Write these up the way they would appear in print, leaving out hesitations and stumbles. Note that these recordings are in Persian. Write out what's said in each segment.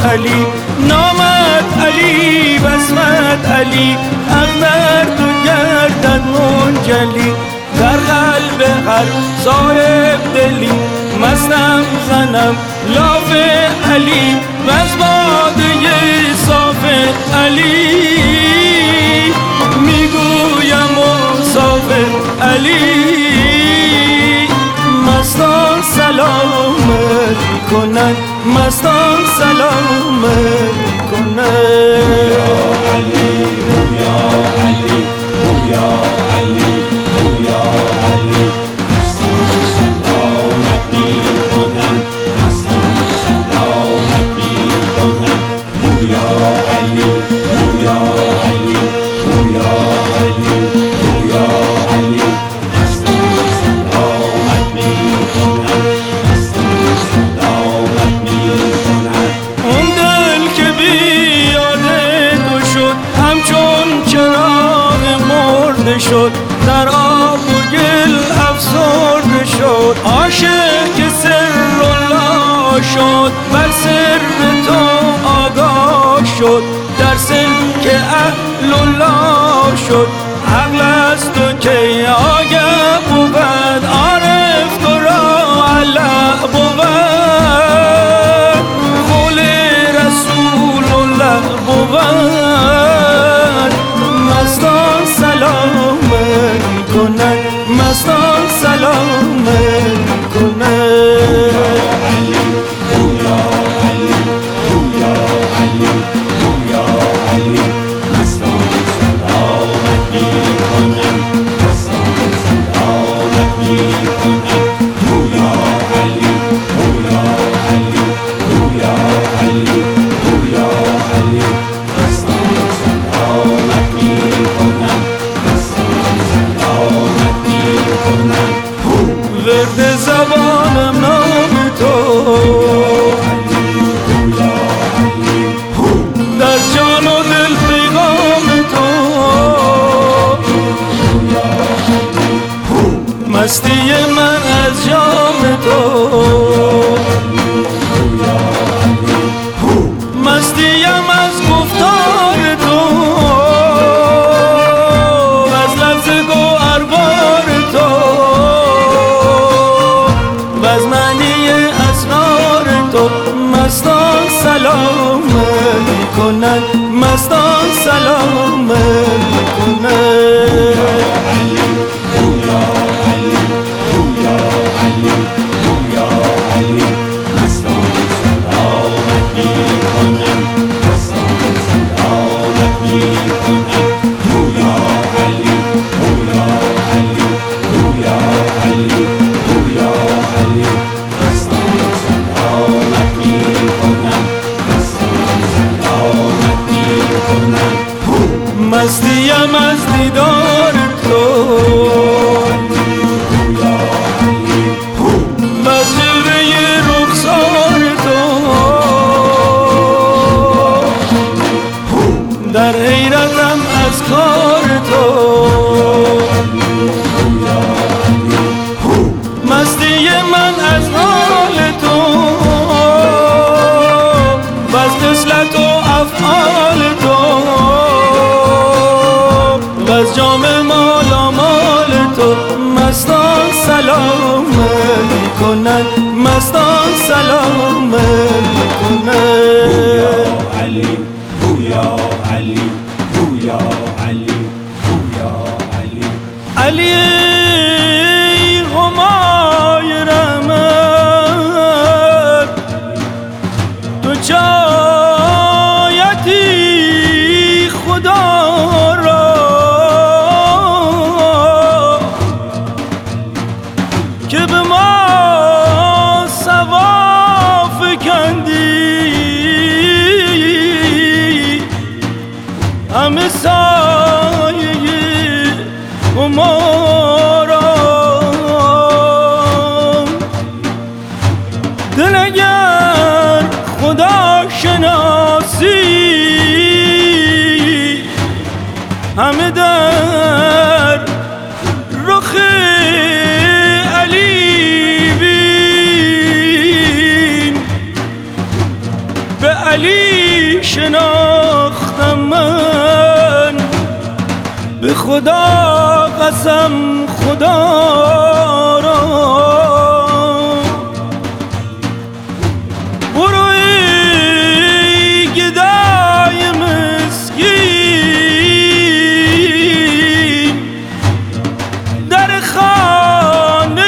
علی، نامت علی بسمت علی، اغنر تو گردد منجلی. در قلب هر صاحب دلی مستم زنم لاف علی، وز باده صاف علی میگویم صاف علی. مستان سلامت کنند، مستان سلامت کنند. یا علی یا علی یا علی یا علی، مستان سلامت میکنند، مستان سلامت میکنند. یا علی یا علی یا علی یا علی، مستان سلامت میکنند، مستان سلامت میکنند. اون دل که بیاد تو شد همچون چراغ مرده شد، در آب و گل افسرده شد. عاشق که سر الله شد، بر سر تو آگاه شد. در سر که اهل الله شد، عقل است و که آگه بود. عارف تو را علق بود، قول رسول الله بود. مستان سلامت کنند، مستان سلامت کنند. ورد زبانم نام تو، در جان و دل پیغام تو. مستی من از جام تو، مستیم از گفتار تو، از لفظ گوهربار تو، وز معنی اسرار تو. مستان سلامت کنند، مستان سلامت کنند. مستیم از دیدار تو، از جلوه رخسار تو. در حیرتم از کار تو، مستی من از حال تو، وز خصلت و افعال تو، وز جام مالا مال تو. مستان سلامت کنند، مستان سلامت کنند. یا علی یا علی یا علی یا علی. علی همای رحمت، تو جایتی خدا را که به ما سوا فکندی. همه سایه ما را، دل اگر خدا شناسی همه در رخ علی بین. به علی شناختم من، به خدا قسم خدا را. برو ای گدای مسکین، در خانه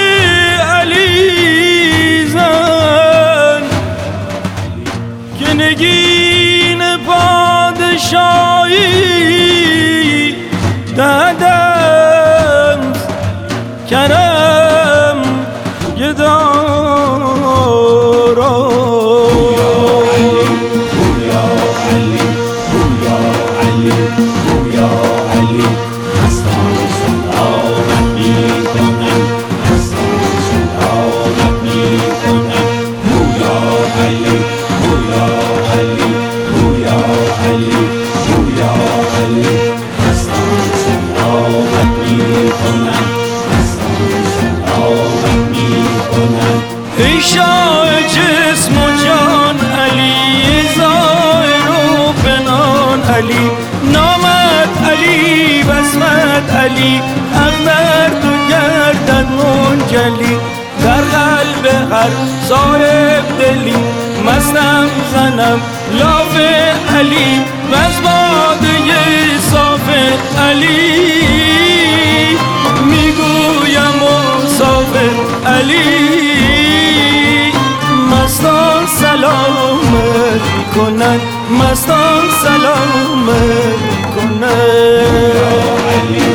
علی زن، که نگین پادشاهی دادم کرم گدارا. ای شاه جسم و جان علی، ظاهر و پنهان علی، نامت علی بسمت علی، حق در تو گردد منجلی. در قلب هر صاحب دلی مستم زنم لاف علی، وز باده صاف علی میگویم مسافر علی. مستان سلامت کنند، مستان سلامت کنند.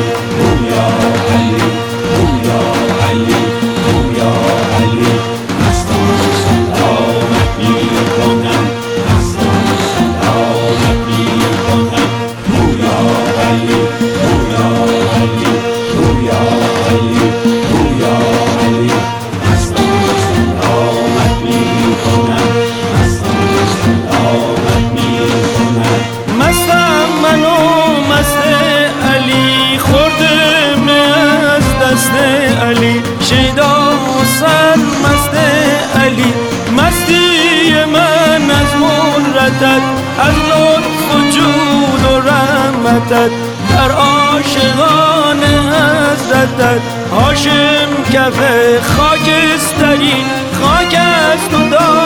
علی شیدا سر مست علی، مستی من از مرتت، از لطف و جود و رحمتت، در عاشقان حضرتت. هاشم کف خاکستری، خاک است و